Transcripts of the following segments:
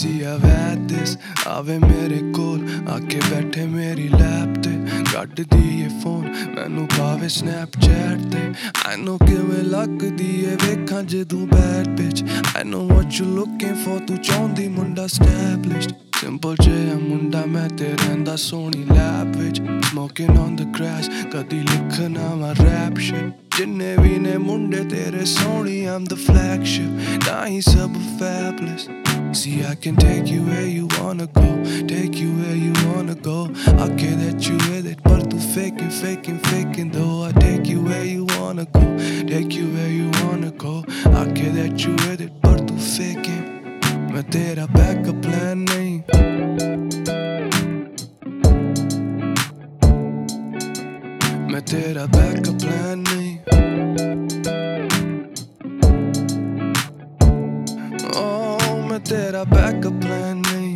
See I've had this, आवे मेरे कोल आके बैठे मेरी लैप ते कट दिए फोन मैनू पावे स्नैपचैट ते I know किवें लगदी ए वेखां जदूं bad bitch I know what you looking for तू चाहुंदी मुंडा established Simple जिहा मुंडा मैं ते रहिंदा सोहनी लैब विच Smoking on the grass कदी लिखना वा rap shit जिन्ने भी ने मुंडे तेरे सोहनी I'm the flagship ताहीं सब fabulous See I can take you where you wanna go Take you where you wanna go I care that you with it But tu faking though I take you where you wanna go Take you where you wanna go I care that you with it But tu faking मैं तेरा backup plan नहीं मैं तेरा backup plan नहीं मैं तेरा backup plan नहीं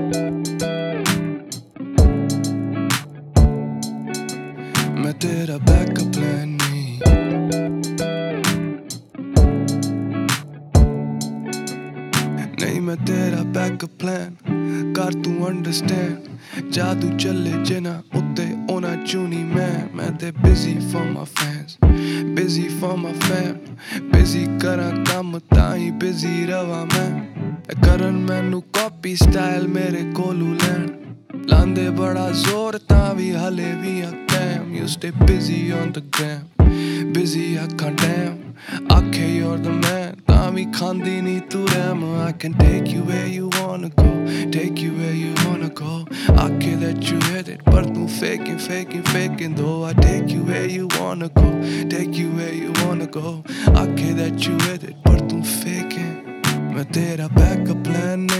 मैं तेरा backup plan नहीं नहीं मैं तेरा backup plan कर तू understand जादू चले जिना उत्ते ओना चुनी मैं ते busy for my fans busy for my fam busy करा काम ताहीं busy रवा मैं करन मैनू कॉपी स्टाइल मेरे कोलू लैन लांदे बड़ा जोर तां भी हले भी damn you stay busy on the gram busy आखां damn आखे you're the man तां भी खांदी नी तू रैम I can take you where you wanna go take you where you wanna go आखे that you hit it पर तू faking though I take you where you wanna go take you where you wanna go आखे that you hit it पर तू faking मैं तेरा backup plan नहीं